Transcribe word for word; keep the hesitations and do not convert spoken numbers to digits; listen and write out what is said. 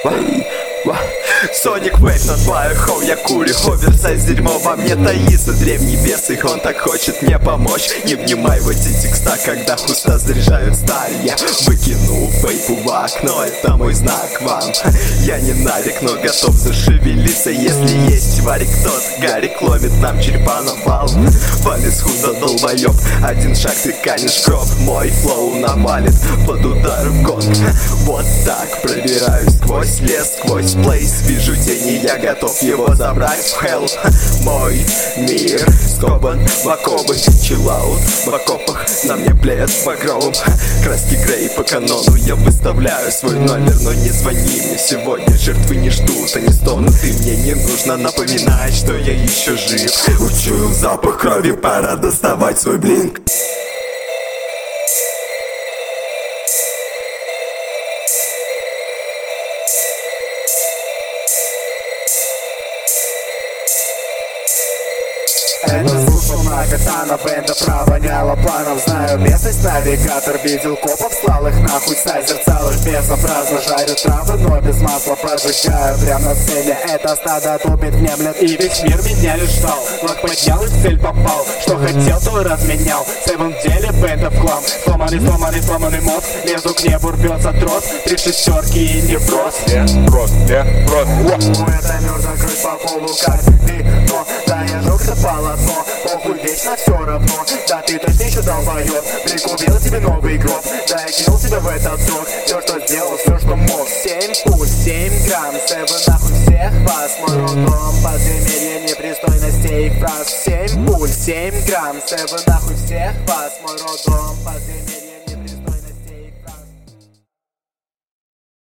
Соник Вейв на твоих хоу, я курю оверсайз, дерьмо во мне таится древний бес, и он так хочет мне помочь. Не внимай в эти текста, когда хуста заряжают сталь. Я выкину вейпу в окно, это мой знак вам. Я не навик, но готов зашевелиться, если есть варик тот. Гарик ломит нам черепа на вал. Валис худо долбоёб, один шаг ты канешь в гроб. Мой флоу навалит под удар в гонг. Вот так пробираюсь сквозь лес, сквозь плейс. Вижу тени, я готов его забрать в хелл. Мой мир скован в оковы, чиллаут в окопах, на мне плеет багровым. Краски грей по канону, я выставляю свой номер, но не звони мне сегодня, жертвы не ждут, они стонут, и мне не нужно напоминать, что я еще жив. Учую запах крови, пора доставать свой блинк. Это звук Катана, бенда провоняла планов. Знаю местность, навигатор видел копов, слал их нахуй, сайзер целых безобразно. Жарю травы, но без масла поджигаю прям на сцене. Это стадо тупит, внемлет, и весь мир меня лишь ждал. Лак поднял и в цель попал, что хотел, то разменял. В самом деле бенда в хлам, сломанный, сломанный, сломанный мозг. Лезу к небу, рвется трос, три шестерки и не брос. Не брос, не брос. Это мёртвый крыть по полу, как вино. Да, я жёгся полотно, похуй, вечно все равно. Да ты точно еще долбоёб, прикупил тебе новый гроб. Да я кинул тебя в этот срок, все что сделал, все что мог. Семь пуль, семь грамм, сэвы нахуй всех вас. Мой роддом, подземелье непристойностей и фраз. Семь пуль, семь грамм, сэвы нахуй всех вас. Мой роддом, подземелье.